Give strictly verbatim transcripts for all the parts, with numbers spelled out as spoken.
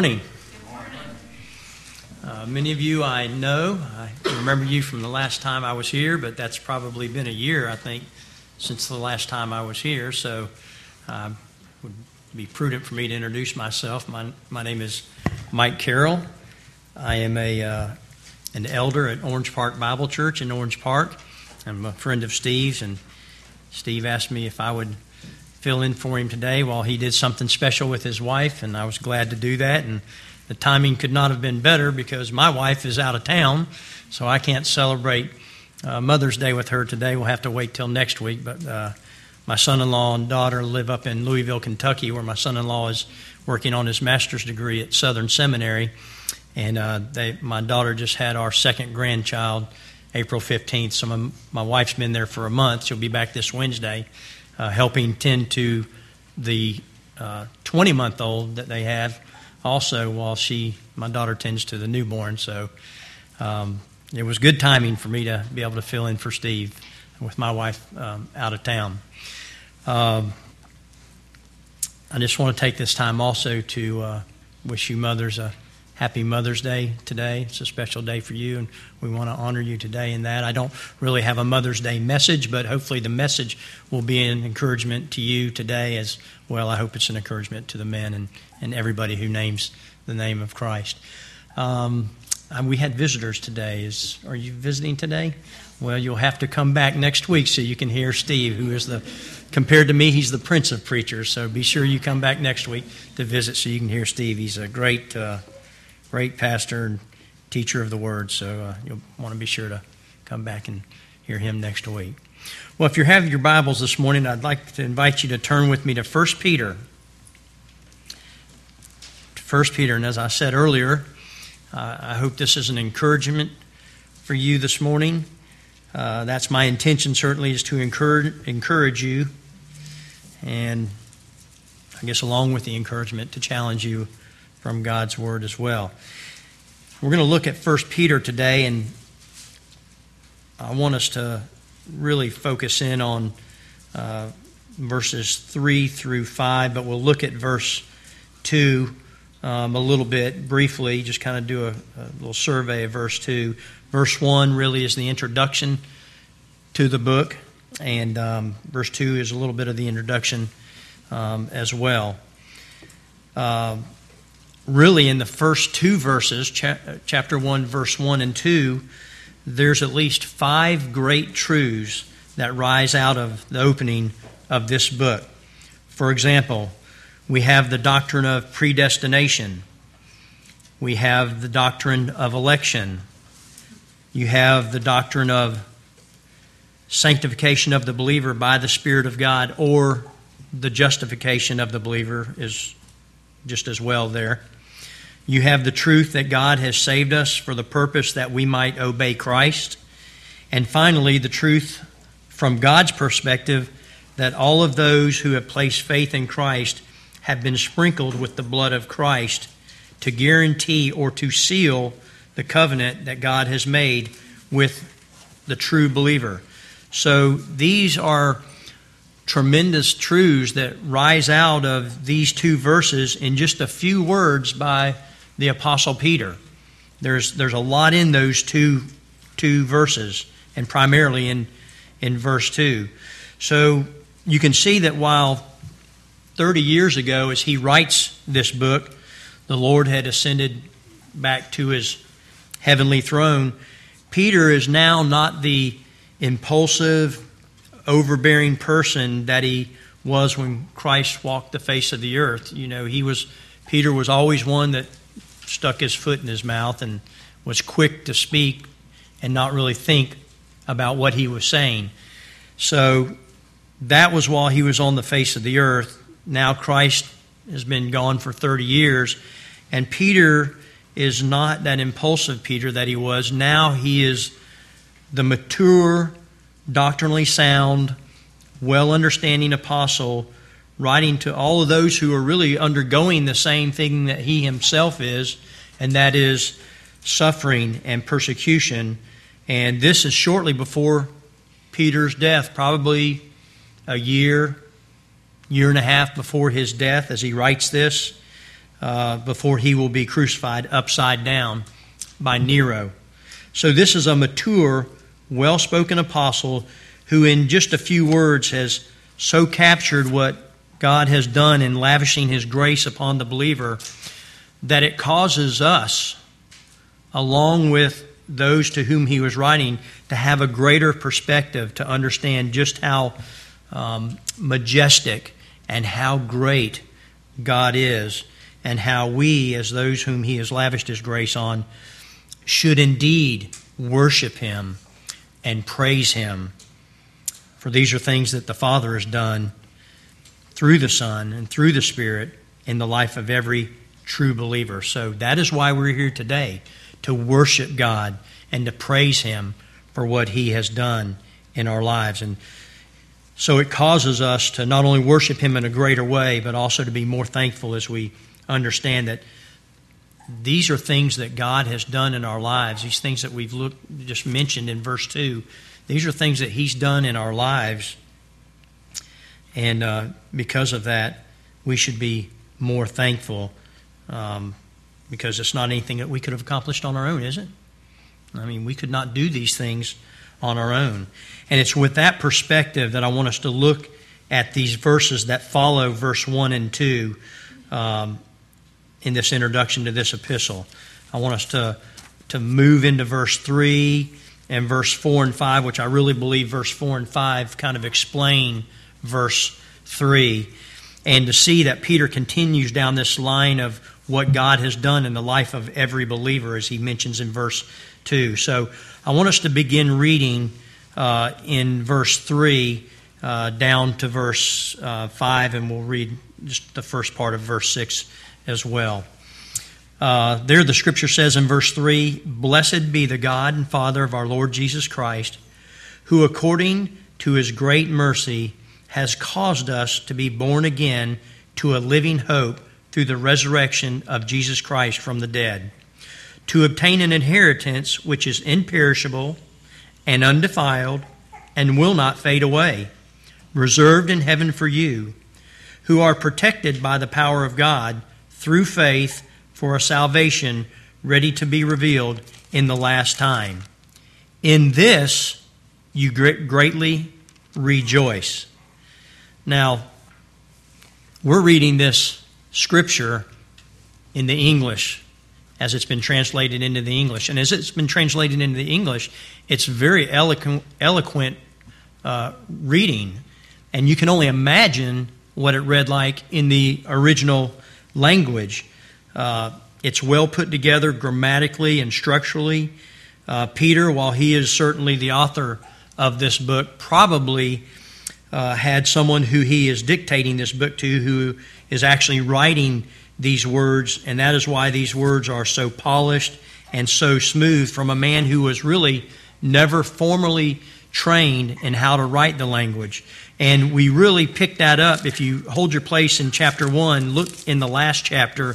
morning. Uh, many of you I know. I remember you from the last time I was here, but that's probably been a year, I think, since the last time I was here. So uh, it would be prudent for me to introduce myself. My, my name is Mike Carroll. I am a uh, an elder at Orange Park Bible Church in Orange Park. I'm a friend of Steve's, and Steve asked me if I would fill in for him today while he did something special with his wife, and I was glad to do that. And the timing could not have been better because my wife is out of town, so I can't celebrate uh, Mother's Day with her today. We'll have to wait till next week. But uh, my son-in-law and daughter live up in Louisville, Kentucky, where my son-in-law is working on his master's degree at Southern Seminary. And uh, they, my daughter just had our second grandchild April fifteenth. So my, my wife's been there for a month. She'll be back this Wednesday. Uh, helping tend to the uh, twenty-month-old that they have also while she, my daughter, tends to the newborn. So um, it was good timing for me to be able to fill in for Steve with my wife um, out of town. Um, I just want to take this time also to uh, wish you mothers a happy Mother's Day today. It's a special day for you, and we want to honor you today in that. I don't really have a Mother's Day message, but hopefully the message will be an encouragement to you today as well. I hope it's an encouragement to the men and, and everybody who names the name of Christ. Um, we had visitors today. Is Are you visiting today? Well, you'll have to come back next week so you can hear Steve, who is the, compared to me, he's the prince of preachers. So be sure you come back next week to visit so you can hear Steve. He's a great uh, Great pastor and teacher of the Word, so uh, you'll want to be sure to come back and hear him next week. Well, if you have your Bibles this morning, I'd like to invite you to turn with me to First Peter. First Peter, and as I said earlier, uh, I hope this is an encouragement for you this morning. Uh, that's my intention, certainly, is to encourage, encourage you, and I guess along with the encouragement, to challenge you from God's Word as well. We're going to look at First Peter today, and I want us to really focus in on uh, verses three through five, but we'll look at verse two um, a little bit briefly, just kind of do a, a little survey of verse two. Verse one really is the introduction to the book, and um, verse two is a little bit of the introduction um, as well. Uh, Really, in the first two verses, cha- chapter one, verse one and two, there's at least five great truths that rise out of the opening of this book. For example, we have the doctrine of predestination. We have the doctrine of election. You have the doctrine of sanctification of the believer by the Spirit of God, or the justification of the believer is just as well there. You have the truth that God has saved us for the purpose that we might obey Christ. And finally, the truth from God's perspective that all of those who have placed faith in Christ have been sprinkled with the blood of Christ to guarantee or to seal the covenant that God has made with the true believer. So these are tremendous truths that rise out of these two verses in just a few words by the Apostle Peter. There's there's a lot in those two two verses, and primarily in in verse two. So you can see that while thirty years ago, as he writes this book, the Lord had ascended back to his heavenly throne, Peter is now not the impulsive, overbearing person that he was when Christ walked the face of the earth. You know, he was Peter was always one that stuck his foot in his mouth and was quick to speak and not really think about what he was saying. So that was while he was on the face of the earth. Now Christ has been gone for thirty years, and Peter is not that impulsive Peter that he was. Now he is the mature, doctrinally sound, well-understanding apostle, writing to all of those who are really undergoing the same thing that he himself is, and that is suffering and persecution. And this is shortly before Peter's death, probably a year, year and a half before his death as he writes this. uh, before he will be crucified upside down by Nero. So this is a mature, well-spoken apostle who in just a few words has so captured what God has done in lavishing His grace upon the believer that it causes us, along with those to whom he was writing, to have a greater perspective, to understand just how um, majestic and how great God is, and how we, as those whom He has lavished His grace on, should indeed worship Him and praise Him. For these are things that the Father has done through the Son and through the Spirit in the life of every true believer. So that is why we're here today, to worship God and to praise Him for what He has done in our lives. And so it causes us to not only worship Him in a greater way, but also to be more thankful as we understand that these are things that God has done in our lives. These things that we've looked, just mentioned in verse two, these are things that He's done in our lives. And uh, because of that, we should be more thankful, um, because it's not anything that we could have accomplished on our own, is it? I mean, we could not do these things on our own. And it's with that perspective that I want us to look at these verses that follow verse one and two um, in this introduction to this epistle. I want us to, to move into verse three and verse four and five, which I really believe verse four and five kind of explain verse three, and to see that Peter continues down this line of what God has done in the life of every believer, as he mentions in verse two. So I want us to begin reading uh, in verse three uh, down to verse uh, five, and we'll read just the first part of verse six as well. Uh, there the Scripture says in verse three, "Blessed be the God and Father of our Lord Jesus Christ, who according to His great mercy has caused us to be born again to a living hope through the resurrection of Jesus Christ from the dead, to obtain an inheritance which is imperishable and undefiled and will not fade away, reserved in heaven for you, who are protected by the power of God through faith for a salvation ready to be revealed in the last time. In this you greatly rejoice." Now, we're reading this Scripture in the English as it's been translated into the English. And as it's been translated into the English, it's very eloquent, eloquent uh, reading. And you can only imagine what it read like in the original language. Uh, it's well put together grammatically and structurally. Uh, Peter, while he is certainly the author of this book, probably uh, had someone who he is dictating this book to who is actually writing these words, and that is why these words are so polished and so smooth from a man who was really never formally trained in how to write the language. And we really pick that up. If you hold your place in chapter one, look in the last chapter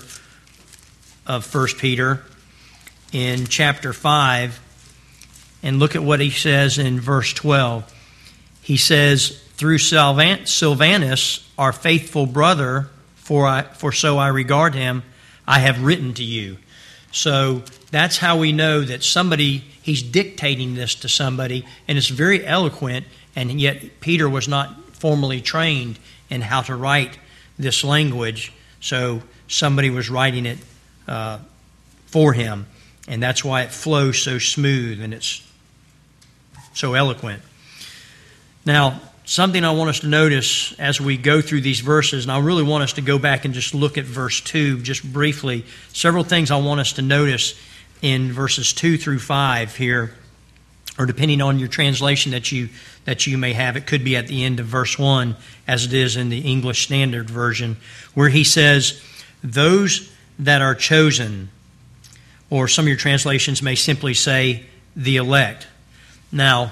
of First Peter, in chapter five, and look at what he says in verse twelve. He says, "Through Silvanus, our faithful brother, for I, for so I regard him, I have written to you." So that's how we know that somebody, he's dictating this to somebody, and it's very eloquent, and yet Peter was not formally trained in how to write this language, so somebody was writing it uh, for him, and that's why it flows so smooth and it's so eloquent. Now, something I want us to notice as we go through these verses, and I really want us to go back and just look at verse two just briefly. Several things I want us to notice in verses two through five here, or depending on your translation that you that you may have, it could be at the end of verse one, as it is in the English Standard Version, where he says, "Those that are chosen," or some of your translations may simply say, "the elect." Now,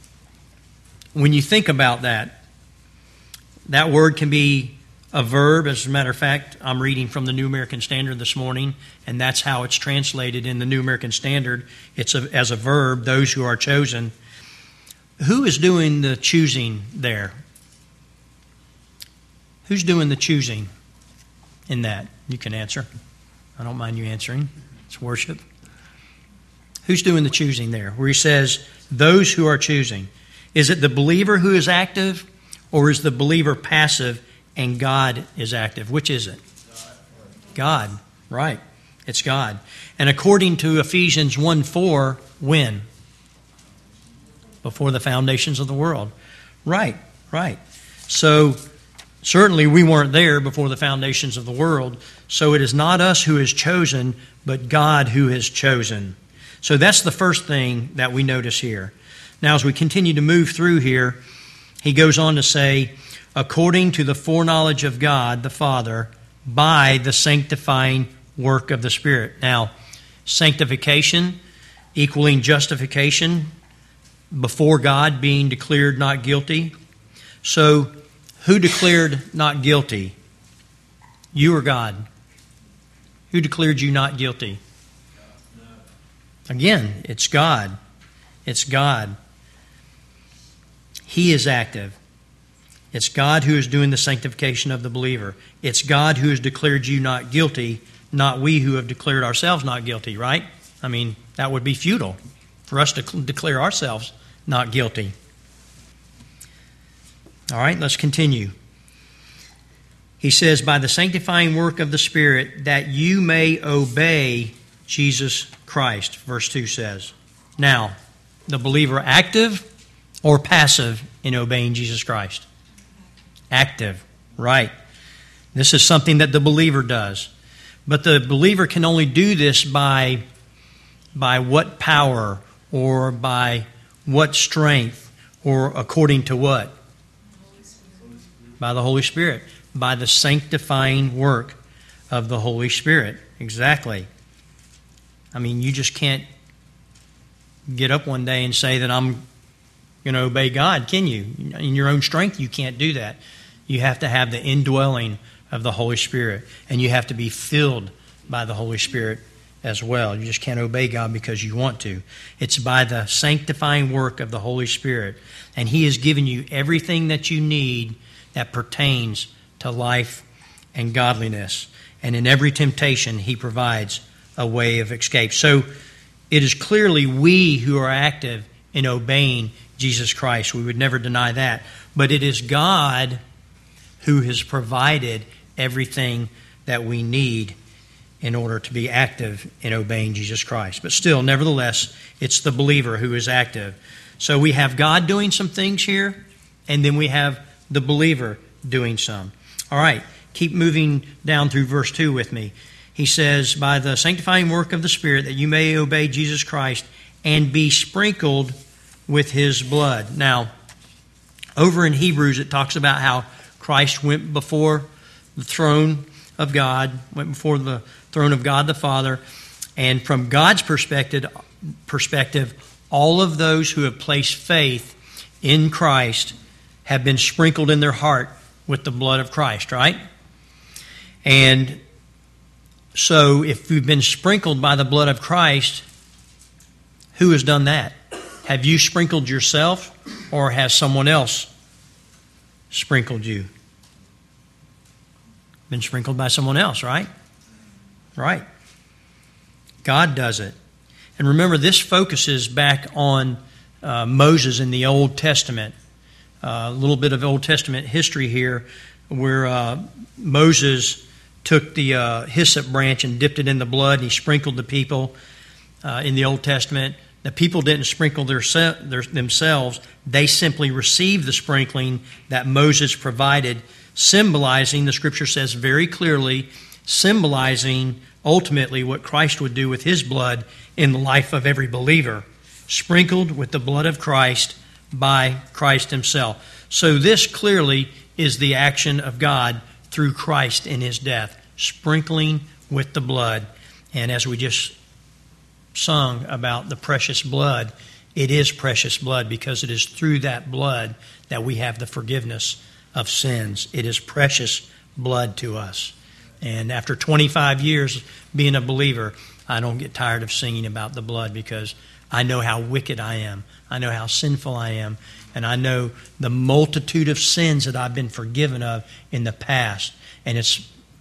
when you think about that, that word can be a verb. As a matter of fact, I'm reading from the New American Standard this morning, and that's how it's translated in the New American Standard. It's a, as a verb, "those who are chosen." Who is doing the choosing there? Who's doing the choosing? in that? You can answer. I don't mind you answering. It's worship. Who's doing the choosing there? Where he says, those who are choosing. Is it the believer who is active, or is the believer passive and God is active? Which is it? God, right. It's God. And according to Ephesians one four, when? Before the foundations of the world. Right, right. So certainly we weren't there before the foundations of the world. So it is not us who is chosen, but God who has chosen. So that's the first thing that we notice here. Now as we continue to move through here, he goes on to say, according to the foreknowledge of God the Father, by the sanctifying work of the Spirit. Now, sanctification equaling justification before God, being declared not guilty. So, who declared not guilty? You or God? Who declared you not guilty? Again, it's God. It's God. He is active. It's God who is doing the sanctification of the believer. It's God who has declared you not guilty, not we who have declared ourselves not guilty, right? I mean, that would be futile for us to declare ourselves not guilty. All right, let's continue. He says, by the sanctifying work of the Spirit, that you may obey Jesus Christ, verse two says. Now, the believer active or passive in obeying Jesus Christ? Active, right. This is something that the believer does. But the believer can only do this by, by what power or by what strength or according to what? By the Holy Spirit. By the sanctifying work of the Holy Spirit. Exactly. I mean, you just can't get up one day and say that I'm going to obey God, can you? In your own strength, you can't do that. You have to have the indwelling of the Holy Spirit, and you have to be filled by the Holy Spirit as well. You just can't obey God because you want to. It's by the sanctifying work of the Holy Spirit, and He has given you everything that you need that pertains to life and godliness. And in every temptation, He provides a way of escape. So it is clearly we who are active in obeying Jesus Christ. We would never deny that. But it is God who has provided everything that we need in order to be active in obeying Jesus Christ. But still, nevertheless, it's the believer who is active. So we have God doing some things here, and then we have the believer doing some. All right, keep moving down through verse two with me. He says, by the sanctifying work of the Spirit, that you may obey Jesus Christ and be sprinkled with His blood. Now, over in Hebrews, it talks about how Christ went before the throne of God, went before the throne of God the Father, and from God's perspective, perspective, all of those who have placed faith in Christ have been sprinkled in their heart with the blood of Christ, right? And so if you've been sprinkled by the blood of Christ, who has done that? Have you sprinkled yourself, or has someone else sprinkled you? Been sprinkled by someone else, right? Right. God does it. And remember, this focuses back on uh, Moses in the Old Testament. Uh, a little bit of Old Testament history here, where uh, Moses took the uh, hyssop branch and dipped it in the blood, and he sprinkled the people uh, in the Old Testament. The people didn't sprinkle their, their, themselves. They simply received the sprinkling that Moses provided, symbolizing, the Scripture says very clearly, symbolizing ultimately what Christ would do with His blood in the life of every believer, sprinkled with the blood of Christ by Christ Himself. So this clearly is the action of God through Christ in His death, sprinkling with the blood. And as we just sung about the precious blood, it is precious blood because it is through that blood that we have the forgiveness of sins. It is precious blood to us. And after twenty-five years being a believer, I don't get tired of singing about the blood because I know how wicked I am. I know how sinful I am. And I know the multitude of sins that I've been forgiven of in the past. And it's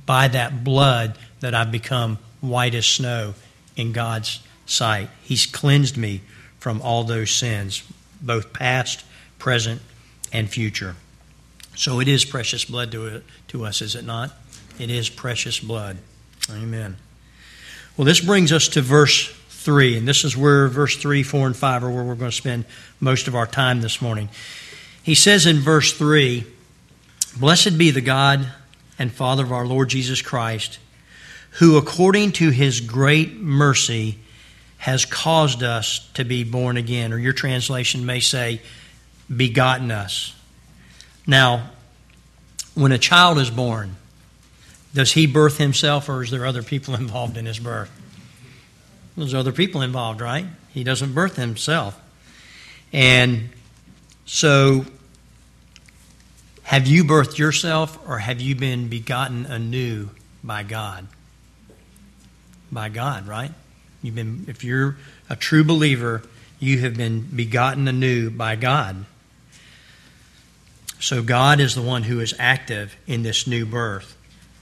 by that blood that I've become white as snow in God's sight. He's cleansed me from all those sins, both past, present, and future. So it is precious blood to, to us, is it not? It is precious blood. Amen. Well, this brings us to verse three, and this is where verse three, four, and five are where we're going to spend most of our time this morning. He says in verse three, "Blessed be the God and Father of our Lord Jesus Christ, who according to His great mercy has caused us to be born again." Or your translation may say, begotten us. Now, when a child is born, does he birth himself, or is there other people involved in his birth? There's other people involved, right? He doesn't birth himself. And so, have you birthed yourself, or have you been begotten anew by God? By God, right? You've been, if you're a true believer, you have been begotten anew by God. So God is the one who is active in this new birth.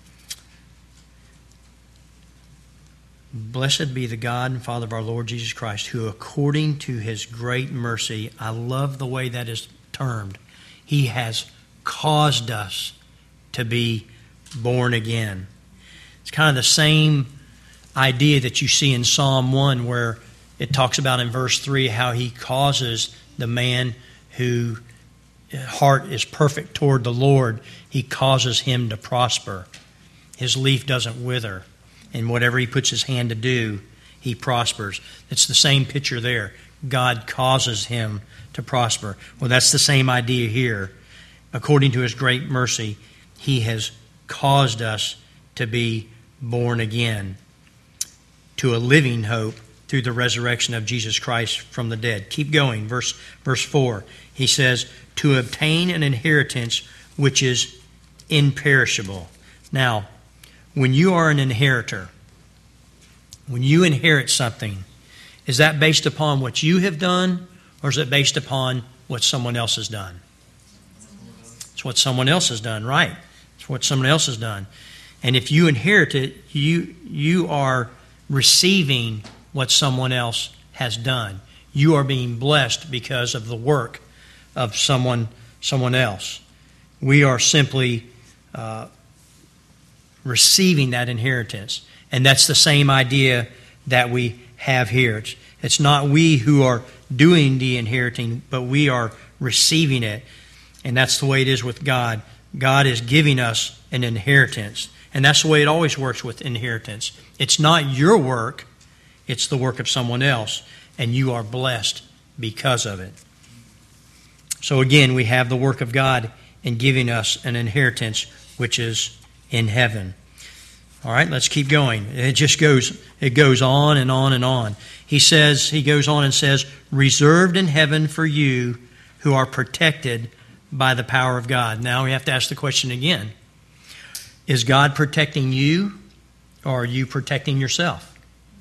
Blessed be the God and Father of our Lord Jesus Christ, who according to His great mercy, I love the way that is termed, He has caused us to be born again. It's kind of the same idea that you see in Psalm one, where it talks about in verse three how He causes the man whose heart is perfect toward the Lord, He causes him to prosper. His leaf doesn't wither, and whatever he puts his hand to do, he prospers. It's the same picture there. God causes him to prosper. Well, that's the same idea here. According to His great mercy, He has caused us to be born again to a living hope through the resurrection of Jesus Christ from the dead. Keep going. Verse, verse four. He says, to obtain an inheritance which is imperishable. Now, when you are an inheritor, when you inherit something, is that based upon what you have done, or is it based upon what someone else has done? It's what someone else has done, right? It's what someone else has done. And if you inherit it, you, you are receiving what someone else has done. You are being blessed because of the work of someone, someone else. We are simply uh, receiving that inheritance. And that's the same idea that we have here. It's, it's not we who are doing the inheriting, but we are receiving it. And that's the way it is with God. God is giving us an inheritance. And that's the way it always works with inheritance. It's not your work, it's the work of someone else. And you are blessed because of it. So again, we have the work of God in giving us an inheritance which is in heaven. All right, let's keep going. It just goes, it goes on and on and on. He says, he goes on and says, reserved in heaven for you who are protected by the power of God. Now we have to ask the question again. Is God protecting you, or are you protecting yourself?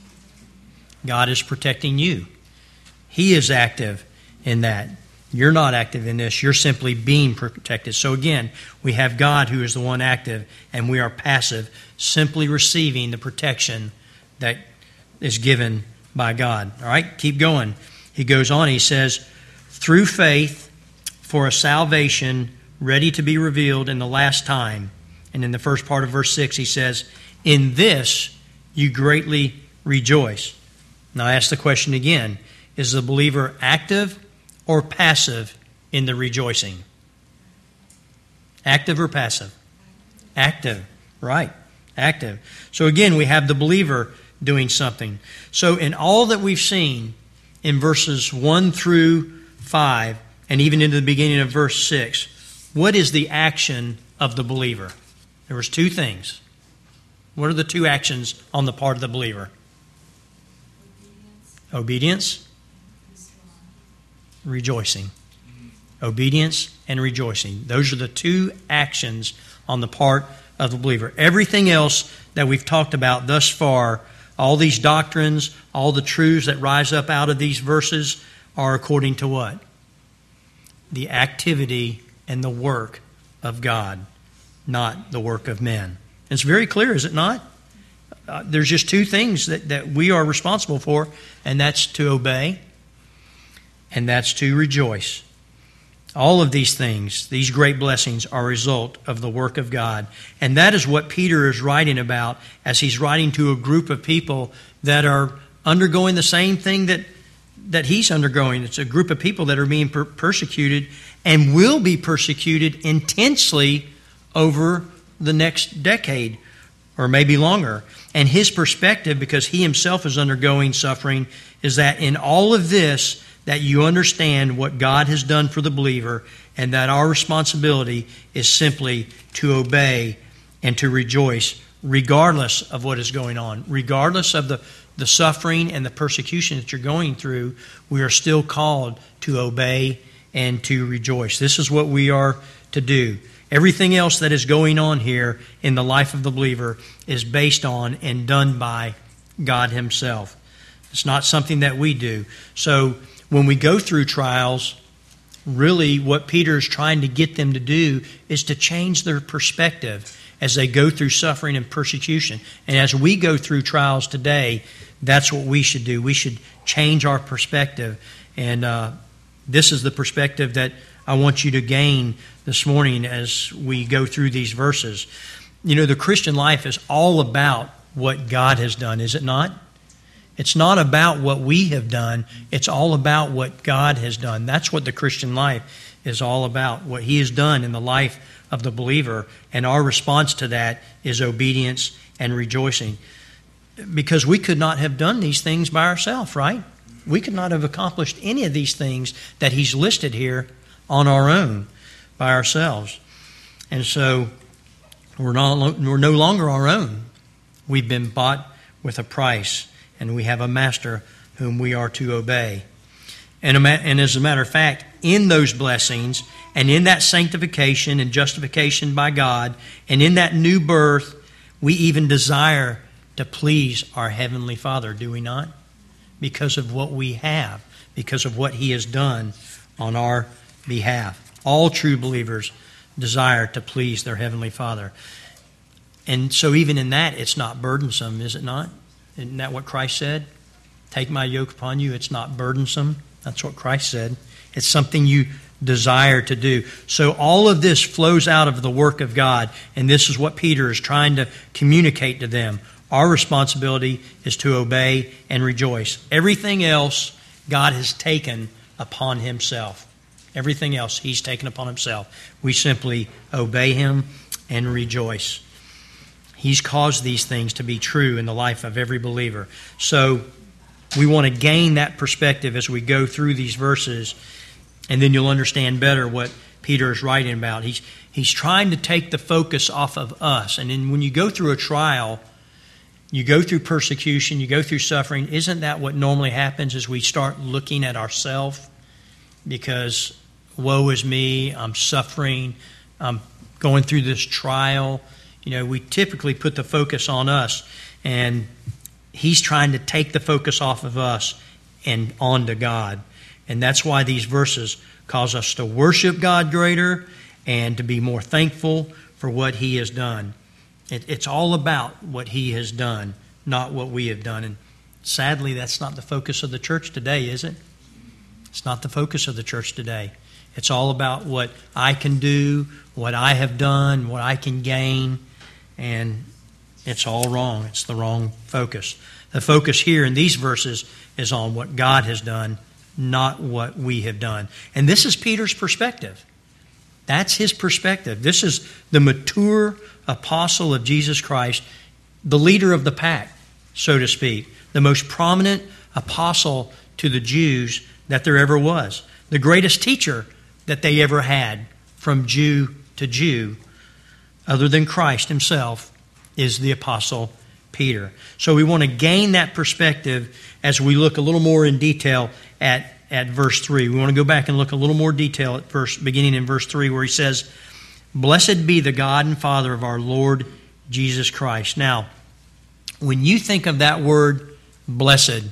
God is protecting you. He is active in that. You're not active in this. You're simply being protected. So again, we have God who is the one active, and we are passive, simply receiving the protection that is given by God. All right, keep going. He goes on, he says, through faith for a salvation ready to be revealed in the last time. And in the first part of verse six, he says, in this you greatly rejoice. Now I ask the question again, is the believer active or passive in the rejoicing? Active or passive? Active, right, active. So again, we have the believer doing something. So in all that we've seen in verses one through five, and even into the beginning of verse six, what is the action of the believer? There was two things. What are the two actions on the part of the believer? Obedience. Obedience. Rejoicing. Obedience and rejoicing. Those are the two actions on the part of the believer. Everything else that we've talked about thus far, all these doctrines, all the truths that rise up out of these verses are according to what? The activity and the work of God, not the work of men. It's very clear, is it not? Uh, there's just two things that, that we are responsible for, and that's to obey, and that's to rejoice. All of these things, these great blessings, are a result of the work of God. And that is what Peter is writing about as he's writing to a group of people that are undergoing the same thing that, that he's undergoing. It's a group of people that are being per- persecuted and will be persecuted intensely over the next decade or maybe longer. And his perspective, because he himself is undergoing suffering, is that in all of this, that you understand what God has done for the believer, and that our responsibility is simply to obey and to rejoice regardless of what is going on. Regardless of the, the suffering and the persecution that you're going through, we are still called to obey and to rejoice. This is what we are to do. Everything else that is going on here in the life of the believer is based on and done by God Himself. It's not something that we do. So when we go through trials, really what Peter is trying to get them to do is to change their perspective as they go through suffering and persecution. And as we go through trials today, that's what we should do. We should change our perspective. And uh, this is the perspective that I want you to gain this morning as we go through these verses. You know, the Christian life is all about what God has done, is it not? It's not about what we have done. It's all about what God has done. That's what the Christian life is all about, what He has done in the life of the believer. And our response to that is obedience and rejoicing. Because we could not have done these things by ourselves, right? We could not have accomplished any of these things that He's listed here on our own by ourselves. And so we're, not, we're no longer our own. We've been bought with a price. And we have a master whom we are to obey. And, and as a matter of fact, in those blessings and in that sanctification and justification by God and in that new birth, we even desire to please our Heavenly Father, do we not? Because of what we have, because of what He has done on our behalf. All true believers desire to please their Heavenly Father. And so even in that, it's not burdensome, is it not? Isn't that what Christ said? Take my yoke upon you. It's not burdensome. That's what Christ said. It's something you desire to do. So all of this flows out of the work of God, and this is what Peter is trying to communicate to them. Our responsibility is to obey and rejoice. Everything else God has taken upon Himself. Everything else He's taken upon Himself. We simply obey Him and rejoice. He's caused these things to be true in the life of every believer. So we want to gain that perspective as we go through these verses, and then you'll understand better what Peter is writing about. He's, he's trying to take the focus off of us. And then when you go through a trial, you go through persecution, you go through suffering, isn't that what normally happens as we start looking at ourselves? Because woe is me, I'm suffering, I'm going through this trial. You know, we typically put the focus on us, and He's trying to take the focus off of us and onto God. And that's why these verses cause us to worship God greater and to be more thankful for what He has done. It, it's all about what He has done, not what we have done. And sadly, that's not the focus of the church today, is it? It's not the focus of the church today. It's all about what I can do, what I have done, what I can gain. And it's all wrong. It's the wrong focus. The focus here in these verses is on what God has done, not what we have done. And this is Peter's perspective. That's his perspective. This is the mature apostle of Jesus Christ, the leader of the pack, so to speak, the most prominent apostle to the Jews that there ever was, the greatest teacher that they ever had from Jew to Jew, other than Christ Himself, is the Apostle Peter. So we want to gain that perspective as we look a little more in detail at, at verse three. We want to go back and look a little more detail at verse, beginning in verse three, where he says, "Blessed be the God and Father of our Lord Jesus Christ." Now, when you think of that word, blessed,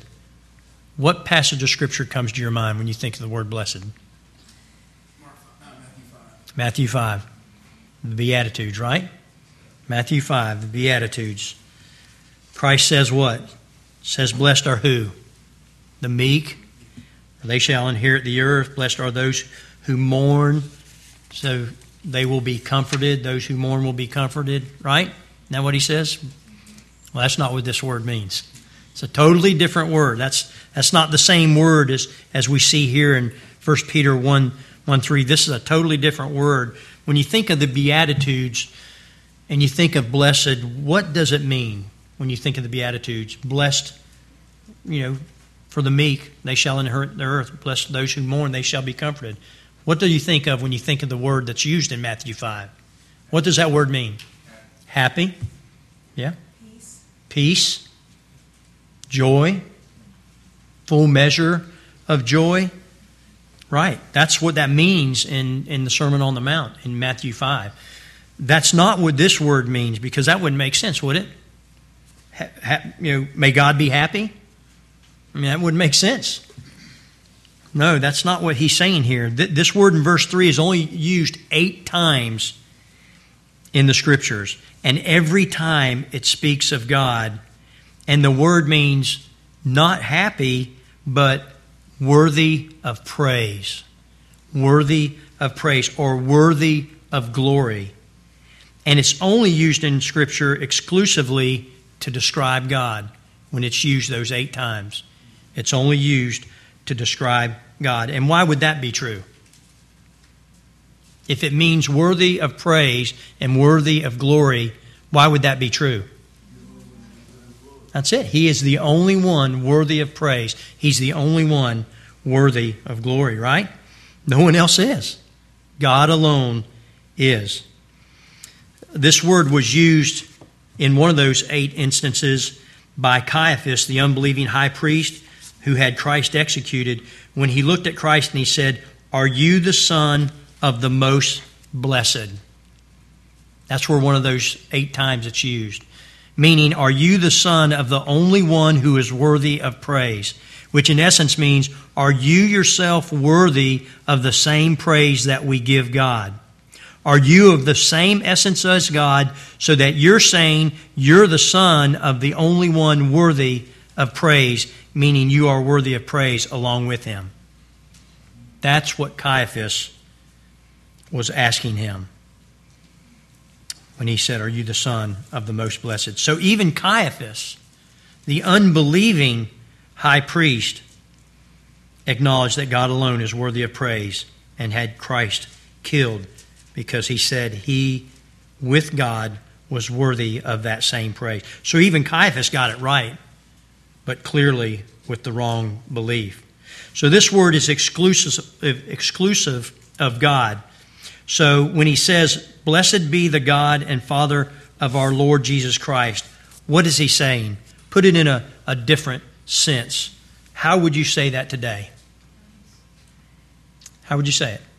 what passage of Scripture comes to your mind when you think of the word blessed? Matthew five. Matthew five. The Beatitudes, right? Matthew five, the Beatitudes. Christ says what? Says, blessed are who? The meek. They shall inherit the earth. Blessed are those who mourn, so they will be comforted. Those who mourn will be comforted. Right? Isn't that what he says? Well, that's not what this word means. It's a totally different word. That's that's not the same word as, as we see here in First Peter one, one, three. This is a totally different word. When you think of the Beatitudes and you think of blessed, what does it mean when you think of the Beatitudes? Blessed, you know, for the meek, they shall inherit the earth. Blessed those who mourn, they shall be comforted. What do you think of when you think of the word that's used in Matthew five? What does that word mean? Happy. Yeah. Peace. Peace. Joy. Full measure of joy. Right. That's what that means in, in the Sermon on the Mount in Matthew five. That's not what this word means, because that wouldn't make sense, would it? Ha, ha, you know, may God be happy? I mean, that wouldn't make sense. No, that's not what he's saying here. This word in verse three is only used eight times in the Scriptures. And every time it speaks of God. And the word means not happy, but worthy of praise. Worthy of praise, or worthy of glory. And it's only used in Scripture exclusively to describe God when it's used those eight times. It's only used to describe God. And why would that be true? If it means worthy of praise and worthy of glory, why would that be true? That's it. He is the only one worthy of praise. He's the only one worthy of glory, right? No one else is. God alone is. This word was used in one of those eight instances by Caiaphas, the unbelieving high priest who had Christ executed, when he looked at Christ and he said, "Are you the Son of the Most Blessed?" That's where one of those eight times it's used. Meaning, are you the Son of the only one who is worthy of praise? Which in essence means, are you yourself worthy of the same praise that we give God? Are you of the same essence as God, so that you're saying you're the Son of the only one worthy of praise, meaning you are worthy of praise along with Him? That's what Caiaphas was asking him when he said, "Are you the Son of the Most Blessed?" So even Caiaphas, the unbelieving high priest, acknowledged that God alone is worthy of praise and had Christ killed, because he said he, with God, was worthy of that same praise. So even Caiaphas got it right, but clearly with the wrong belief. So this word is exclusive, exclusive of God. So when he says, "Blessed be the God and Father of our Lord Jesus Christ," what is he saying? Put it in a, a different sense. How would you say that today? How would you say it?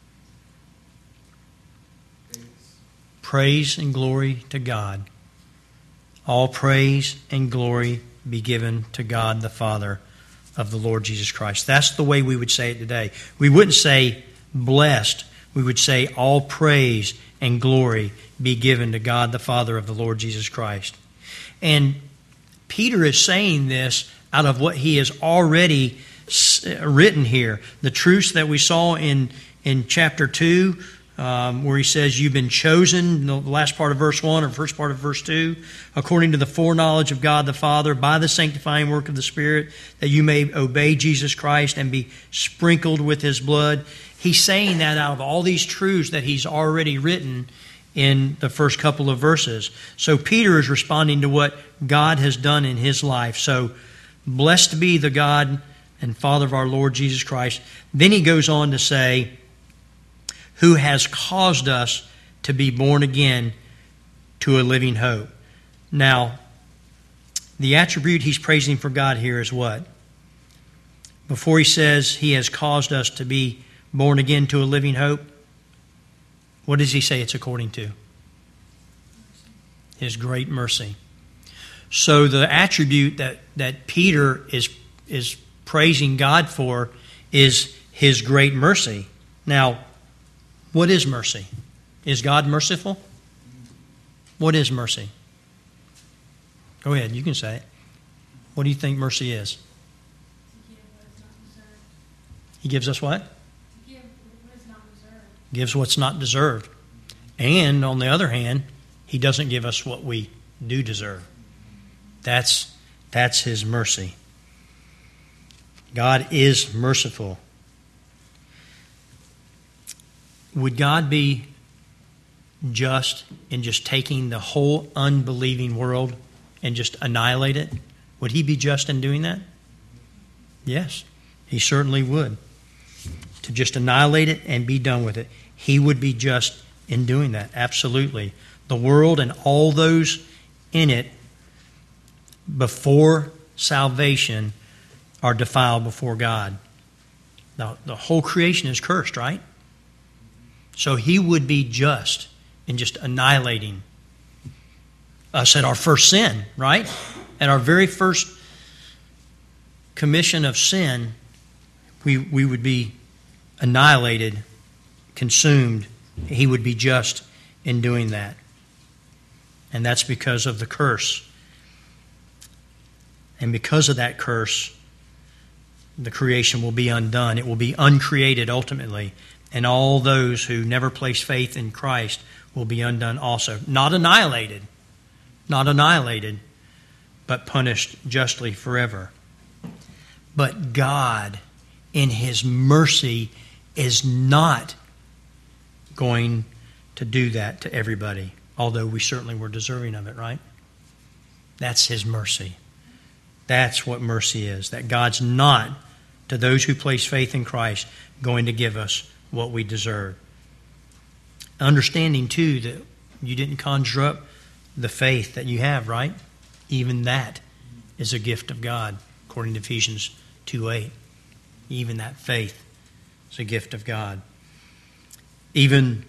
Praise and glory to God. All praise and glory be given to God the Father of the Lord Jesus Christ. That's the way we would say it today. We wouldn't say blessed. We would say all praise and glory be given to God the Father of the Lord Jesus Christ. And Peter is saying this out of what he has already written here. The truths that we saw in, in chapter two, Um, where he says you've been chosen, the last part of verse one or first part of verse two, according to the foreknowledge of God the Father, by the sanctifying work of the Spirit, that you may obey Jesus Christ and be sprinkled with His blood. He's saying that out of all these truths that he's already written in the first couple of verses. So Peter is responding to what God has done in his life. So blessed be the God and Father of our Lord Jesus Christ. Then he goes on to say, who has caused us to be born again to a living hope. Now, the attribute he's praising for God here is what? Before he says he has caused us to be born again to a living hope, what does he say it's according to? His great mercy. So the attribute that, that Peter is, is praising God for is His great mercy. Now, what is mercy? Is God merciful? What is mercy? Go ahead, you can say it. What do you think mercy is? He gives us what? Give what is not deserved. Gives what's not deserved. And on the other hand, He doesn't give us what we do deserve. That's, that's His mercy. God is merciful. Would God be just in just taking the whole unbelieving world and just annihilate it? Would He be just in doing that? Yes, He certainly would. To just annihilate it and be done with it. He would be just in doing that, absolutely. The world and all those in it before salvation are defiled before God. Now, the whole creation is cursed, right? So He would be just in just annihilating us at our first sin, right? At our very first commission of sin, we, we would be annihilated, consumed. He would be just in doing that. And that's because of the curse. And because of that curse, the creation will be undone. It will be uncreated ultimately. And all those who never place faith in Christ will be undone also. Not annihilated. Not annihilated, but punished justly forever. But God, in His mercy, is not going to do that to everybody, although we certainly were deserving of it, right? That's His mercy. That's what mercy is, that God's not, to those who place faith in Christ, going to give us what we deserve. Understanding, too, that you didn't conjure up the faith that you have, right? Even that is a gift of God, according to Ephesians two eight. Even that faith is a gift of God. Even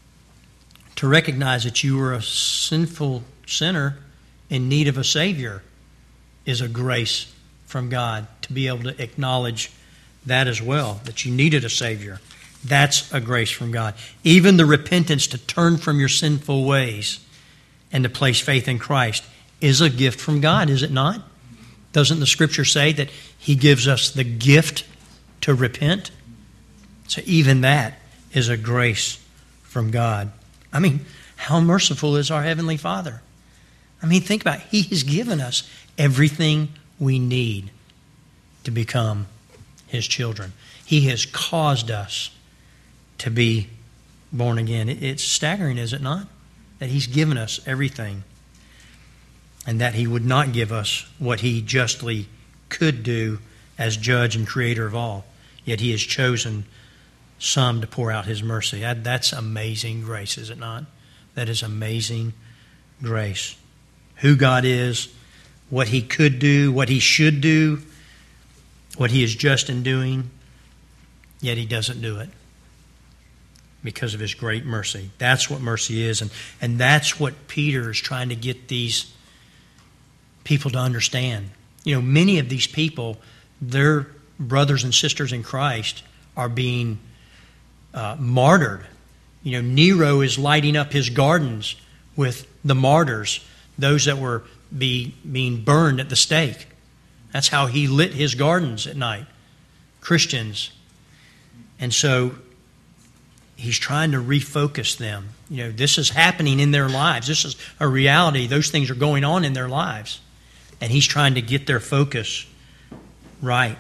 to recognize that you were a sinful sinner in need of a Savior is a grace from God. To be able to acknowledge that as well, that you needed a Savior. That's a grace from God. Even the repentance to turn from your sinful ways and to place faith in Christ is a gift from God, is it not? Doesn't the Scripture say that He gives us the gift to repent? So even that is a grace from God. I mean, how merciful is our Heavenly Father? I mean, think about it. He has given us everything we need to become His children. He has caused us to be born again. It's staggering, is it not? That He's given us everything, and that He would not give us what He justly could do as judge and creator of all. Yet He has chosen some to pour out His mercy. That's amazing grace, is it not? That is amazing grace. Who God is, what He could do, what He should do, what He is just in doing, yet He doesn't do it because of His great mercy. That's what mercy is, and, and that's what Peter is trying to get these people to understand. You know, many of these people, their brothers and sisters in Christ are being uh, martyred. You know, Nero is lighting up his gardens with the martyrs, those that were be, being burned at the stake. That's how he lit his gardens at night. Christians. And so he's trying to refocus them. You know, this is happening in their lives. This is a reality. Those things are going on in their lives. And he's trying to get their focus right.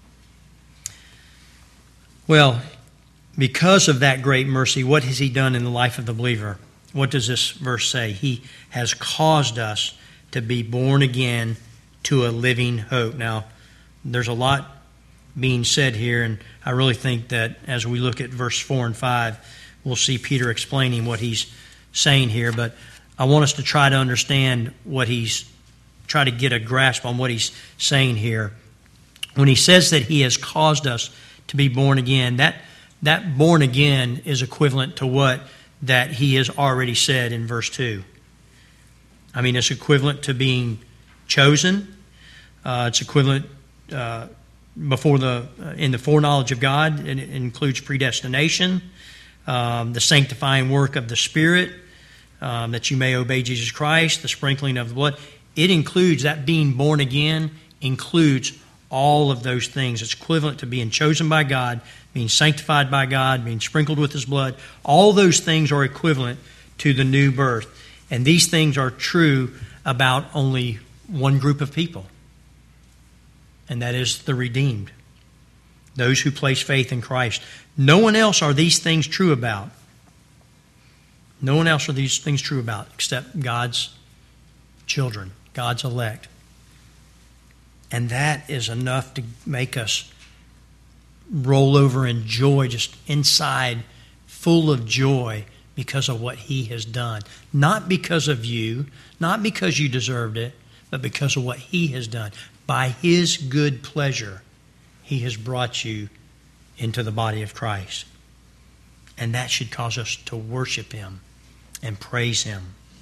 Well, because of that great mercy, what has He done in the life of the believer? What does this verse say? He has caused us to be born again to a living hope. Now, there's a lot being said here, and I really think that as we look at verse four and five, we'll see Peter explaining what he's saying here. But I want us to try to understand what he's, try to get a grasp on what he's saying here. When he says that He has caused us to be born again, that that born again is equivalent to what that He has already said in verse two. I mean, it's equivalent to being chosen. Uh, it's equivalent uh, before the uh, in the foreknowledge of God. It includes predestination, um, the sanctifying work of the Spirit, um, that you may obey Jesus Christ, the sprinkling of the blood. It includes, that being born again includes all of those things. It's equivalent to being chosen by God, being sanctified by God, being sprinkled with His blood. All those things are equivalent to the new birth. And these things are true about only one group of people, and that is the redeemed, those who place faith in Christ. No one else are these things true about. No one else are these things true about except God's children, God's elect. And that is enough to make us roll over in joy, just inside, full of joy because of what He has done. Not because of you, not because you deserved it, but because of what He has done. By His good pleasure, He has brought you into the body of Christ. And that should cause us to worship Him and praise Him.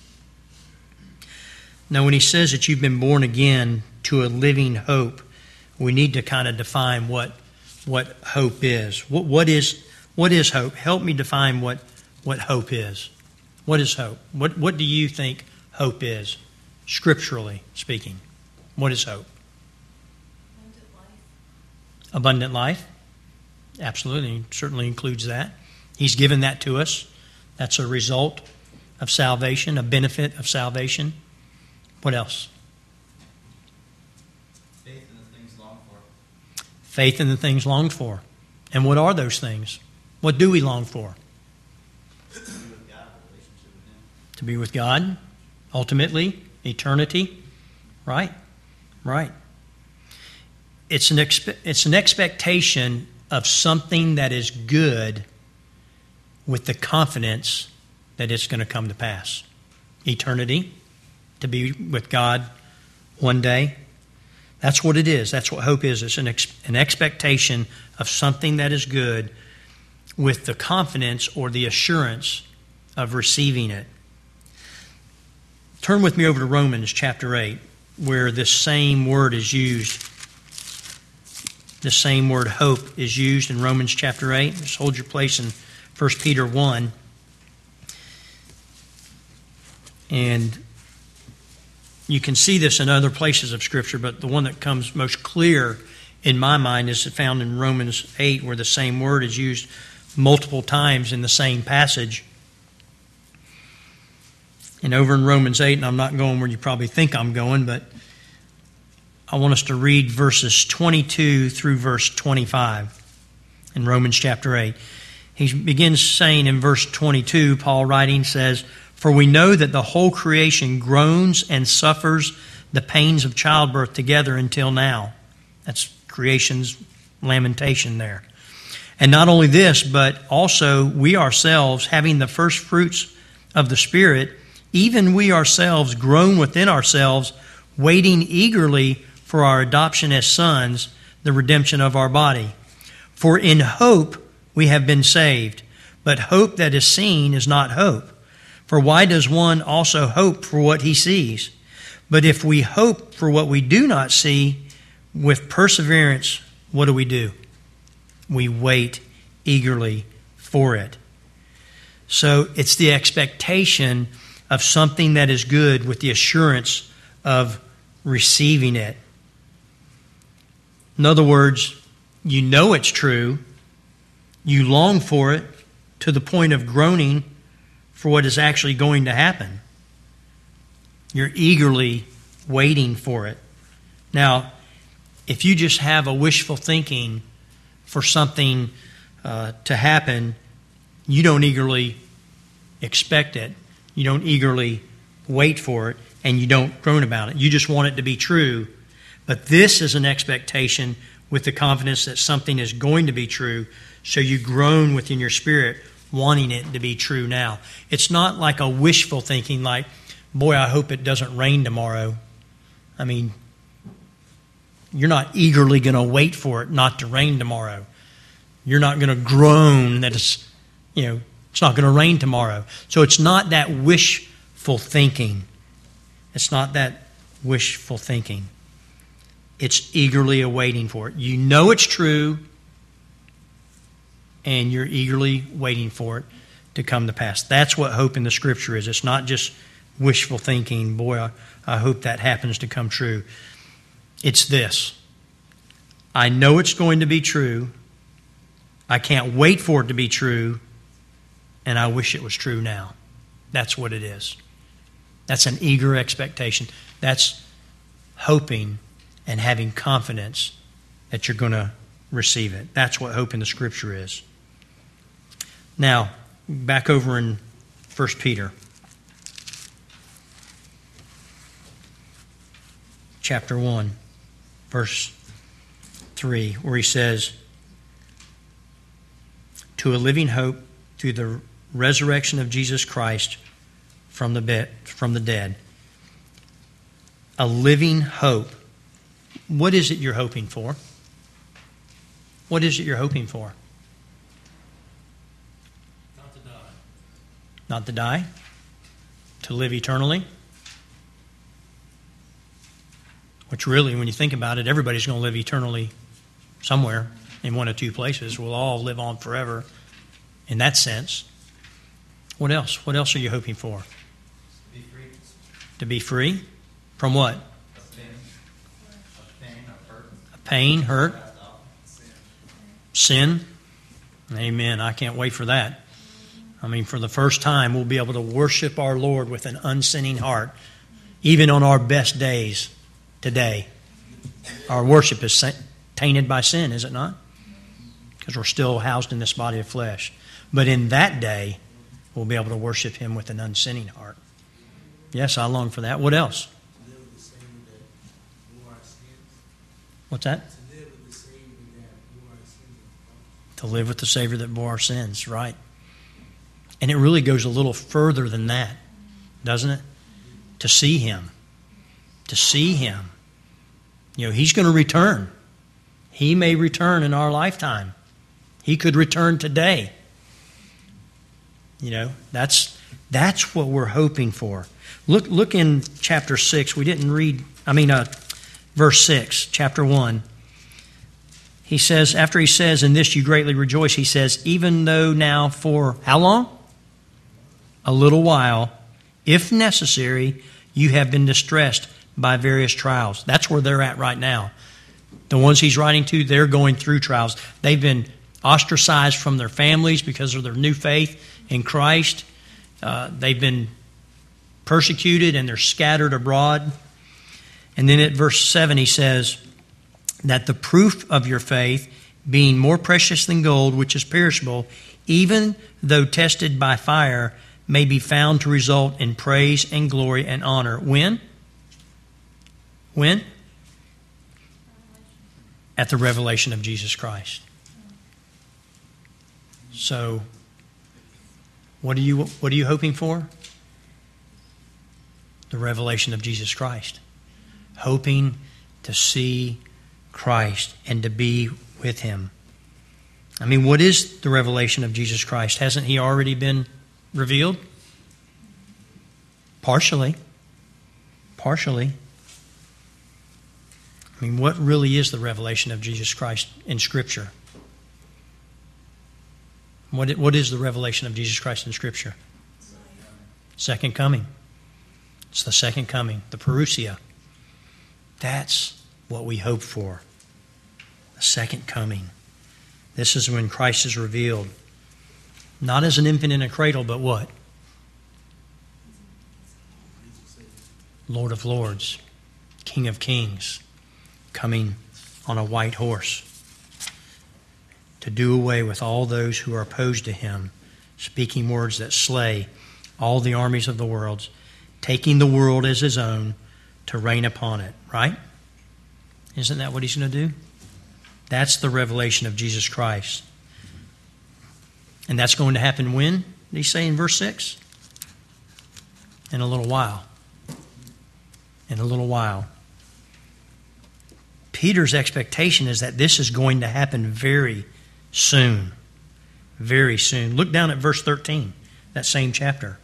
Now, when He says that you've been born again to a living hope, we need to kind of define what, what hope is. What, what is. What is hope? Help me define what, what hope is. What is hope? What, what do you think hope is, scripturally speaking? What is hope? Abundant life. Abundant life? Absolutely. Certainly includes that. He's given that to us. That's a result of salvation, a benefit of salvation. What else? Faith in the things longed for. Faith in the things longed for. And what are those things? What do we long for? To be with God, a relationship with Him. To be with God, ultimately, eternity. Right? Right. It's an expe- it's an expectation of something that is good with the confidence that it's going to come to pass. Eternity, to be with God one day. That's what it is. That's what hope is. It's an, ex- an expectation of something that is good with the confidence or the assurance of receiving it. Turn with me over to Romans chapter eight, where this same word is used. The same word hope is used in Romans chapter eight. Just hold your place in First Peter one. And you can see this in other places of Scripture, but the one that comes most clear in my mind is found in Romans eight, where the same word is used multiple times in the same passage. And over in Romans eight, and I'm not going where you probably think I'm going, but I want us to read verses twenty-two through verse twenty-five in Romans chapter eight. He begins saying in verse twenty-two, Paul writing says, "For we know that the whole creation groans and suffers the pains of childbirth together until now." That's creation's lamentation there. "And not only this, but also we ourselves, having the first fruits of the Spirit, even we ourselves groan within ourselves, waiting eagerly for our adoption as sons, the redemption of our body. For in hope we have been saved. But hope that is seen is not hope. For why does one also hope for what he sees? But if we hope for what we do not see, with perseverance, what do we do? We wait eagerly for it." So it's the expectation of something that is good with the assurance of receiving it. In other words, you know it's true, you long for it to the point of groaning for what is actually going to happen. You're eagerly waiting for it. Now, if you just have a wishful thinking for something uh, to happen, you don't eagerly expect it. You don't eagerly wait for it, and you don't groan about it. You just want it to be true. But this is an expectation with the confidence that something is going to be true, so you groan within your spirit, wanting it to be true now. It's not like a wishful thinking like, boy, I hope it doesn't rain tomorrow. I mean, you're not eagerly going to wait for it not to rain tomorrow. You're not going to groan that it's, you know, it's not going to rain tomorrow. So it's not that wishful thinking. It's not that wishful thinking. It's eagerly awaiting for it. You know it's true, and you're eagerly waiting for it to come to pass. That's what hope in the Scripture is. It's not just wishful thinking, boy, I, I hope that happens to come true. It's this. I know it's going to be true. I can't wait for it to be true, and I wish it was true now. That's what it is. That's an eager expectation. That's hoping and having confidence that you're going to receive it. That's what hope in the Scripture is. Now, back over in First Peter. Chapter one, verse three, where he says, to a living hope through the resurrection of Jesus Christ from the bed, from the dead. A living hope. What is it you're hoping for? What is it you're hoping for? Not to die. Not to die? To live eternally? Which really, when you think about it, everybody's going to live eternally somewhere in one of two places. We'll all live on forever in that sense. What else? What else are you hoping for? Be free. To be free? From what? Of pain. Of pain, of hurt. Pain, hurt, Cast out. sin. Sin. Amen. I can't wait for that. I mean, for the first time, we'll be able to worship our Lord with an unsinning heart, even on our best days today. Our worship is tainted by sin, is it not? Because we're still housed in this body of flesh. But in that day, we'll be able to worship Him with an unsinning heart. Yes, I long for that. What else? What's that? To live with the Savior that bore our sins, right. And it really goes a little further than that, doesn't it? To see Him. To see Him. You know, He's going to return. He may return in our lifetime. He could return today. You know, that's that's what we're hoping for. Look look in chapter six. We didn't read, I mean, uh, verse six, chapter one. He says, after he says, in this you greatly rejoice, he says, even though now for how long? A little while, if necessary, you have been distressed by various trials. That's where they're at right now. The ones he's writing to, they're going through trials. They've been ostracized from their families because of their new faith in Christ. Uh, they've been persecuted and they're scattered abroad. And then at verse seven he says, that the proof of your faith, being more precious than gold, which is perishable, even though tested by fire, may be found to result in praise and glory and honor. When? When? At the revelation of Jesus Christ. So, what are you what are you hoping for? The revelation of Jesus Christ. Hoping to see Christ and to be with Him. I mean, what is the revelation of Jesus Christ? Hasn't He already been revealed? Partially. Partially. I mean, what really is the revelation of Jesus Christ in Scripture? What what is the revelation of Jesus Christ in Scripture? Second coming. It's the second coming, the parousia. That's what we hope for. The second coming. This is when Christ is revealed. Not as an infant in a cradle, but what? Lord of Lords, King of Kings, coming on a white horse to do away with all those who are opposed to Him, speaking words that slay all the armies of the world, taking the world as His own to reign upon it, right? Isn't that what He's going to do? That's the revelation of Jesus Christ. And that's going to happen when? Did he say in verse six? In a little while. In a little while. Peter's expectation is that this is going to happen very soon. Very soon. Look down at verse thirteen, that same chapter.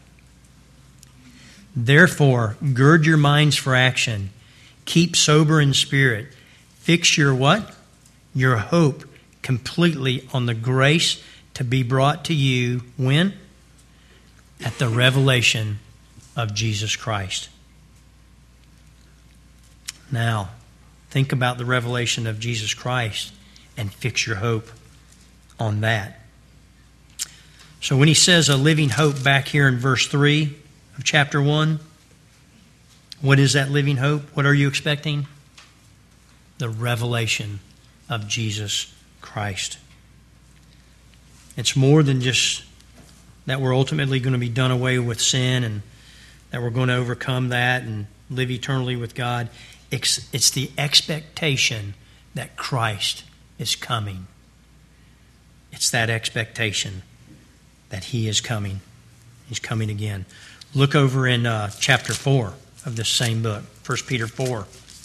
Therefore, gird your minds for action. Keep sober in spirit. Fix your what? Your hope completely on the grace to be brought to you when? at the revelation of Jesus Christ. Now, think about the revelation of Jesus Christ and fix your hope on that. So when he says a living hope back here in verse three of chapter one, what is that living hope? What are you expecting? The revelation of Jesus Christ. It's more than just that we're ultimately going to be done away with sin and that we're going to overcome that and live eternally with God. It's, it's the expectation that Christ is coming. It's that expectation that He is coming. He's coming again. Look over in uh, chapter four of this same book, First Peter four.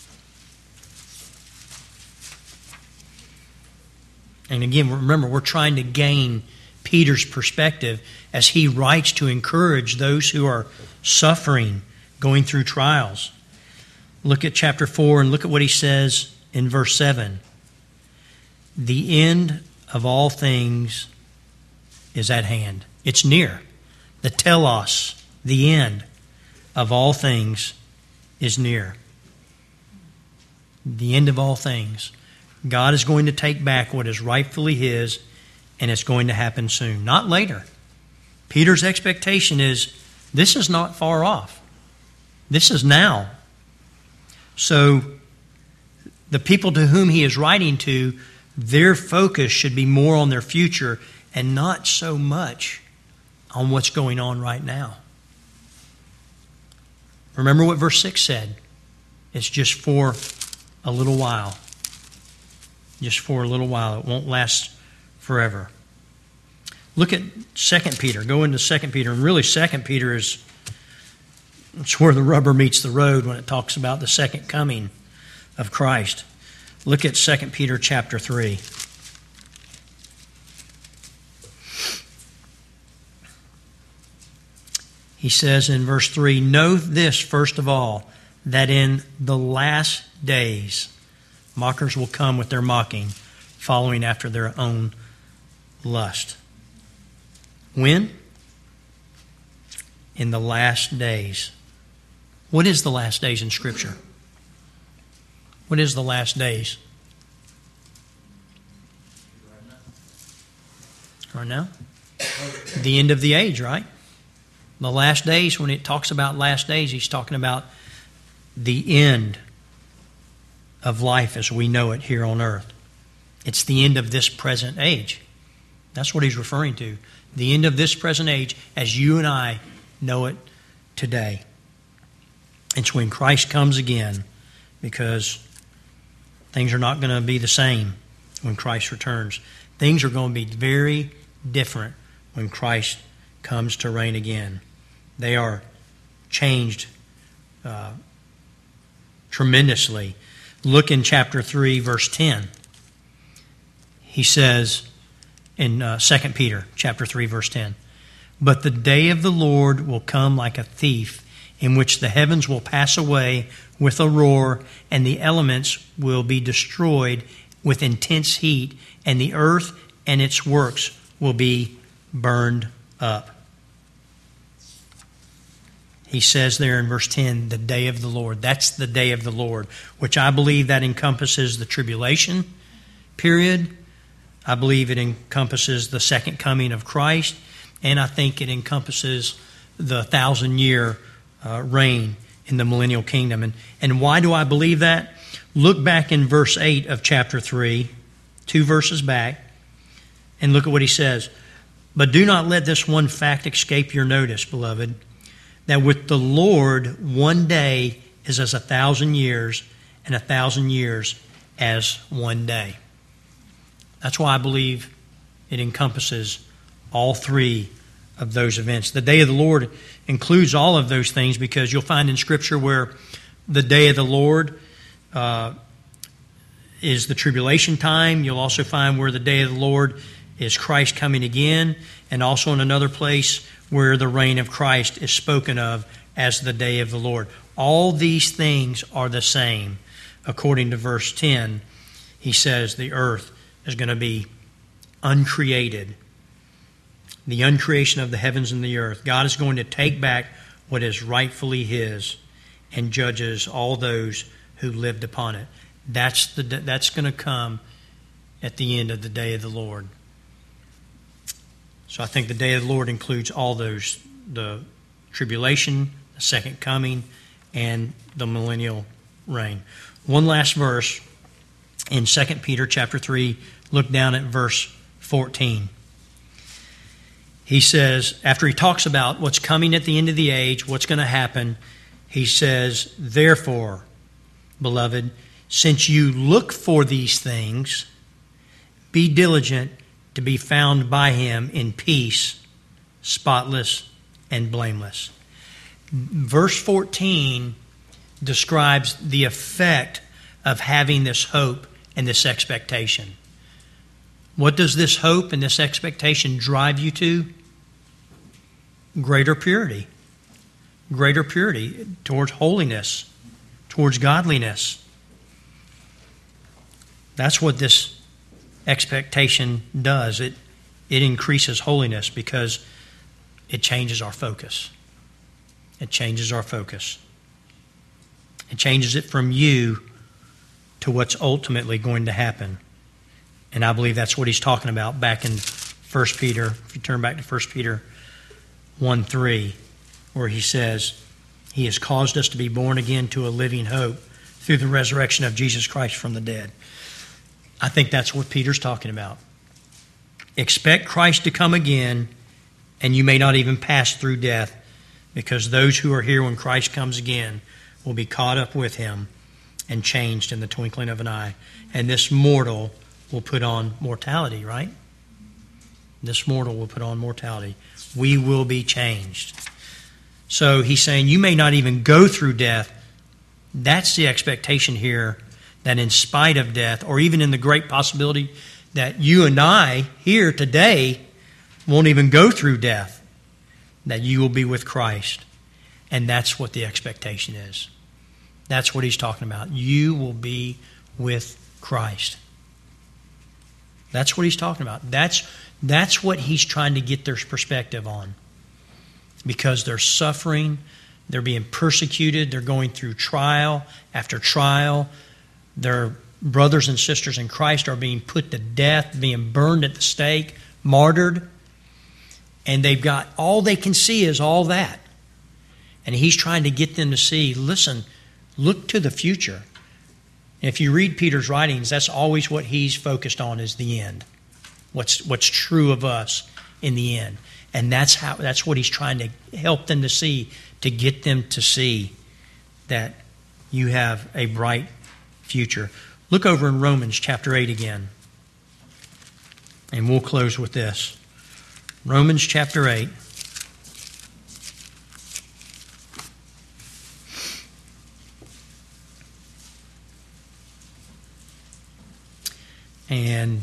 And again, remember, we're trying to gain Peter's perspective as he writes to encourage those who are suffering, going through trials. Look at chapter four and look at what he says in verse seven. The end of all things is at hand. It's near. The telos, the end of all things, is near. The end of all things. God is going to take back what is rightfully His, and it's going to happen soon, not later. Peter's expectation is this is not far off. This is now. So the people to whom he is writing to, their focus should be more on their future and not so much on what's going on right now. Remember what verse six said. It's just for a little while. Just for a little while. It won't last forever. Look at Second Peter. Go into Second Peter. And really Second Peter is it's where the rubber meets the road when it talks about the second coming of Christ. Look at Second Peter chapter three. He says in verse three, know this first of all, that in the last days mockers will come with their mocking, following after their own lust. When? In the last days. What is the last days in Scripture? What is the last days? Right now? The end of the age, right? The last days, when it talks about last days, he's talking about the end of life as we know it here on earth. It's the end of this present age. That's what he's referring to. The end of this present age as you and I know it today. It's when Christ comes again, because things are not going to be the same when Christ returns. Things are going to be very different when Christ comes to reign again. They are changed uh, tremendously. Look in chapter three, verse ten. He says in uh, Second Peter chapter three, verse ten, but the day of the Lord will come like a thief, in which the heavens will pass away with a roar, and the elements will be destroyed with intense heat, and the earth and its works will be burned up. He says there in verse ten, the day of the Lord. That's the day of the Lord, which I believe that encompasses the tribulation period. I believe it encompasses the second coming of Christ, and I think it encompasses the thousand-year uh, reign in the millennial kingdom. And, and why do I believe that? Look back in verse eight of chapter three, two verses back, and look at what he says. But do not let this one fact escape your notice, beloved, that with the Lord one day is as a thousand years, and a thousand years as one day. That's why I believe it encompasses all three of those events. The day of the Lord includes all of those things, because you'll find in Scripture where the day of the Lord uh, is the tribulation time. You'll also find where the day of the Lord is Christ coming again, and also in another place where the reign of Christ is spoken of as the day of the Lord. All these things are the same. According to verse ten, he says the earth is going to be uncreated the uncreation of the heavens and the earth. God is going to take back what is rightfully His and judges all those who lived upon it. That's the that's going to come at the end of the day of the Lord. So I think the day of the Lord includes all those, the tribulation, the second coming, and the millennial reign. One last verse in Second Peter chapter three, look down at verse fourteen. He says, after he talks about what's coming at the end of the age, what's going to happen, he says, therefore, beloved, since you look for these things, be diligent to be found by Him in peace, spotless and blameless. Verse fourteen describes the effect of having this hope and this expectation. What does this hope and this expectation drive you to? Greater purity. Greater purity towards holiness, towards godliness. That's what this expectation does. It, it increases holiness because it changes our focus. It changes our focus. It changes it from you to what's ultimately going to happen. And I believe that's what he's talking about back in First Peter. If you turn back to First Peter one three, where he says, He has caused us to be born again to a living hope through the resurrection of Jesus Christ from the dead. I think that's what Peter's talking about. Expect Christ to come again, and you may not even pass through death, because those who are here when Christ comes again will be caught up with Him and changed in the twinkling of an eye. And this mortal will put on mortality, right? This mortal will put on mortality. We will be changed. So he's saying you may not even go through death. That's the expectation here, that in spite of death, or even in the great possibility that you and I here today won't even go through death, that you will be with Christ. And that's what the expectation is. That's what he's talking about. You will be with Christ. That's what he's talking about. That's, that's what he's trying to get their perspective on. Because they're suffering, they're being persecuted, they're going through trial after trial. Their brothers and sisters in Christ are being put to death, being burned at the stake, martyred. And they've got, all they can see is all that. And he's trying to get them to see, listen, look to the future. If you read Peter's writings, that's always what he's focused on, is the end. What's what's true of us in the end. And that's how that's what he's trying to help them to see, to get them to see that you have a bright future. Look over in Romans chapter eight again. And we'll close with this. Romans chapter eight. And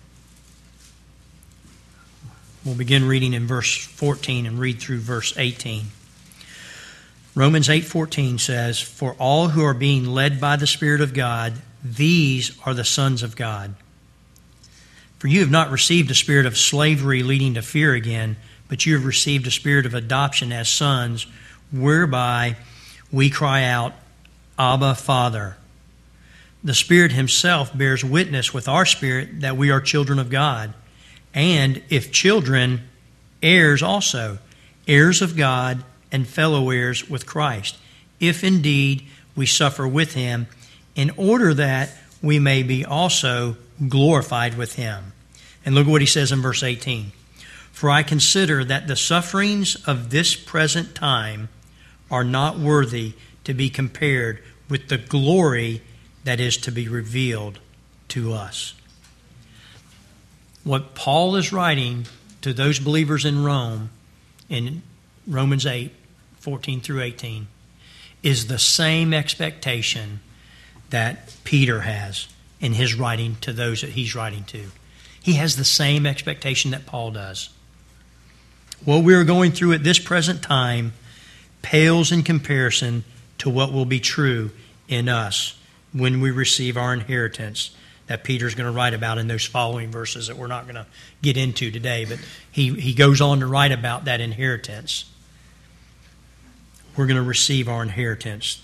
we'll begin reading in verse fourteen and read through verse eighteen. Romans eight fourteen says, "For all who are being led by the Spirit of God, these are the sons of God. For you have not received a spirit of slavery leading to fear again, but you have received a spirit of adoption as sons, whereby we cry out, Abba, Father. The Spirit Himself bears witness with our spirit that we are children of God. And if children, heirs also, heirs of God and fellow heirs with Christ, if indeed we suffer with Him, in order that we may be also glorified with Him." And look at what he says in verse eighteen. "For I consider that the sufferings of this present time are not worthy to be compared with the glory that is to be revealed to us." What Paul is writing to those believers in Rome in Romans eight, fourteen through eighteen, is the same expectation that Peter has in his writing to those that he's writing to. He has the same expectation that Paul does. What we are going through at this present time pales in comparison to what will be true in us when we receive our inheritance that Peter's going to write about in those following verses that we're not going to get into today. But he, he goes on to write about that inheritance. We're going to receive our inheritance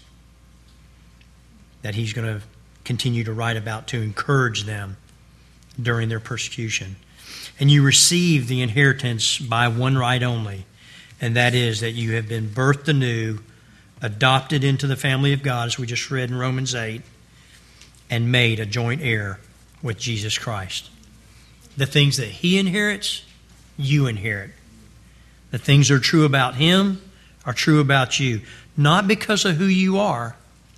that he's going to continue to write about to encourage them during their persecution. And you receive the inheritance by one right only, and that is that you have been birthed anew, adopted into the family of God, as we just read in Romans eight, and made a joint heir with Jesus Christ. The things that he inherits, you inherit. The things that are true about him are true about you, not because of who you are,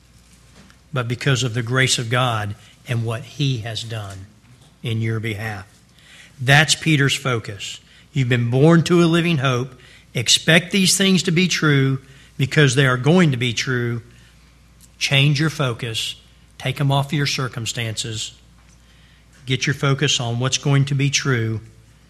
but because of the grace of God and what he has done in your behalf. That's Peter's focus. You've been born to a living hope. Expect these things to be true because they are going to be true. Change your focus. Take them off your circumstances. Get your focus on what's going to be true.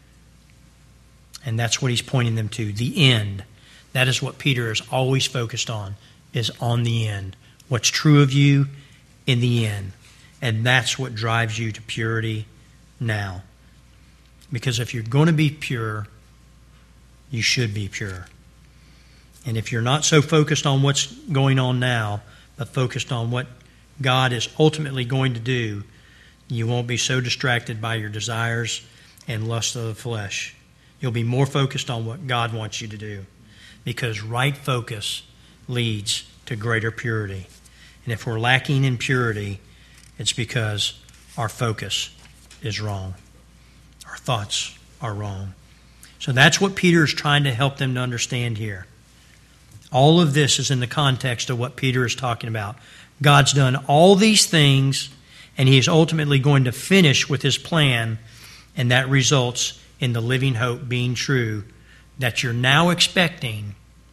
And that's what he's pointing them to, the end. That is what Peter is always focused on, is on the end. What's true of you in the end. And that's what drives you to purity now. Because if you're going to be pure, you should be pure. And if you're not so focused on what's going on now, but focused on what God is ultimately going to do, you won't be so distracted by your desires and lust of the flesh. You'll be more focused on what God wants you to do. Because right focus leads to greater purity. And if we're lacking in purity, it's because our focus is wrong. Our thoughts are wrong. So that's what Peter is trying to help them to understand here. All of this is in the context of what Peter is talking about. God's done all these things, and he is ultimately going to finish with his plan, and that results in the living hope being true that you're now expecting,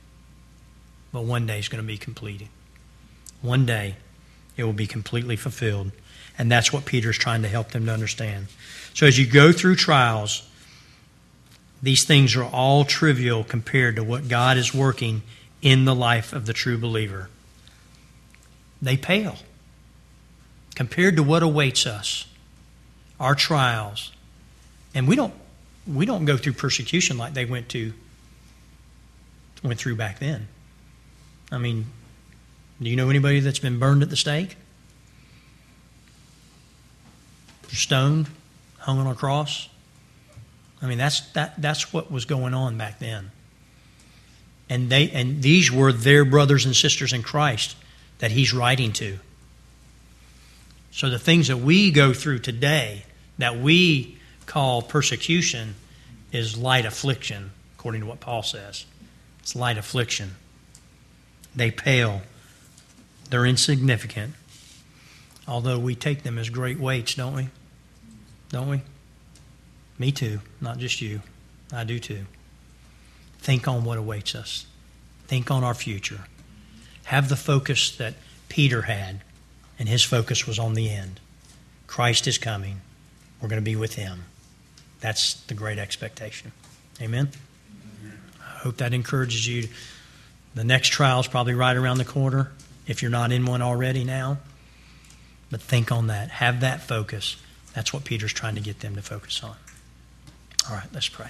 but one day is going to be completed. One day it will be completely fulfilled. And that's what Peter's trying to help them to understand. So as you go through trials, these things are all trivial compared to what God is working in the life of the true believer. They pale compared to what awaits us, our trials. And we don't we don't go through persecution like they went to went through back then. I mean, do you know anybody that's been burned at the stake? Stoned, hung on a cross? I mean, that's that that's what was going on back then. And they and these were their brothers and sisters in Christ that he's writing to. So the things that we go through today that we call persecution is light affliction, according to what Paul says. It's light affliction. They pale. They're insignificant. Although we take them as great weights, don't we? Don't we? Me too, not just you. I do too. Think on what awaits us. Think on our future. Have the focus that Peter had, and his focus was on the end. Christ is coming. We're going to be with him. That's the great expectation. Amen? I hope that encourages you. The next trial is probably right around the corner, if you're not in one already now. But think on that. Have that focus. That's what Peter's trying to get them to focus on. All right, let's pray.